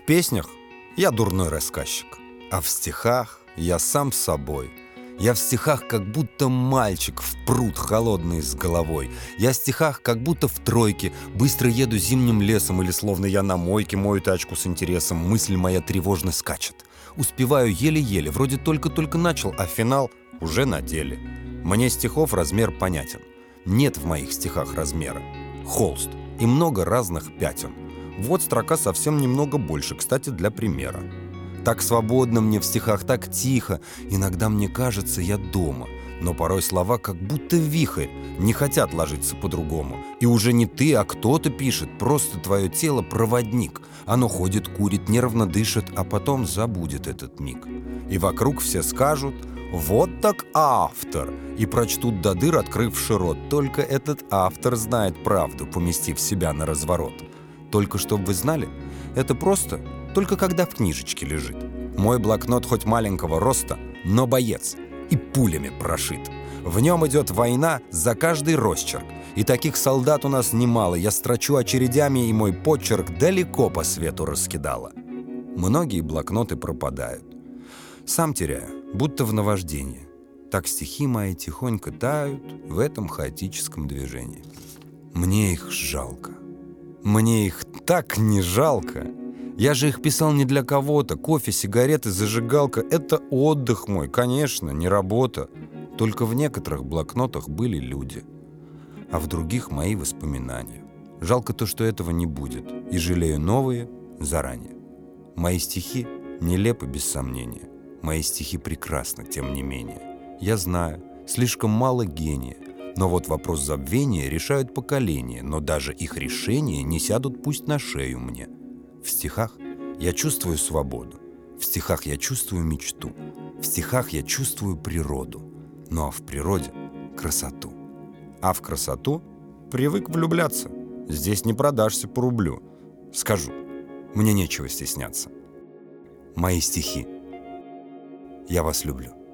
песнях я дурной рассказчик, а в стихах я сам собой. Я в стихах как будто мальчик в пруд холодный с головой. Я в стихах как будто в тройке быстро еду зимним лесом, или словно я на мойке мою тачку с интересом. Мысль моя тревожно скачет. Успеваю еле-еле, вроде только-только начал, а финал уже на деле. Мне стихов размер понятен. Нет в моих стихах размера. Холст и много разных пятен. Вот строка совсем немного больше, кстати, для примера. Так свободно мне в стихах, так тихо. Иногда мне кажется, я дома. Но порой слова как будто вихрь, не хотят ложиться по-другому. И уже не ты, а кто-то пишет. Просто твое тело проводник. Оно ходит, курит, нервно дышит, а потом забудет этот миг. И вокруг все скажут: вот так автор! И прочтут до дыр, открывши рот. Только этот автор знает правду, поместив себя на разворот. Только чтобы вы знали, это просто только когда в книжечке лежит. Мой блокнот хоть маленького роста, но боец и пулями прошит. В нем идет война за каждый росчерк. И таких солдат у нас немало. Я строчу очередями, и мой почерк далеко по свету раскидало. Многие блокноты пропадают. Сам теряю, будто в наваждении. Так стихи мои тихонько тают в этом хаотическом движении. Мне их жалко. Мне их так не жалко. Я же их писал не для кого-то. Кофе, сигареты, зажигалка — это отдых мой, конечно, не работа. Только в некоторых блокнотах были люди, а в других мои воспоминания. Жалко то, что этого не будет, и жалею новые заранее. Мои стихи нелепы без сомнения. Мои стихи прекрасны, тем не менее. Я знаю, слишком мало гения. Но вот вопрос забвения решают поколения, но даже их решения не сядут пусть на шею мне. В стихах я чувствую свободу, в стихах я чувствую мечту, в стихах я чувствую природу, ну а в природе — красоту. А в красоту привык влюбляться, здесь не продашься по рублю. Скажу, мне нечего стесняться. Мои стихи. Я вас люблю.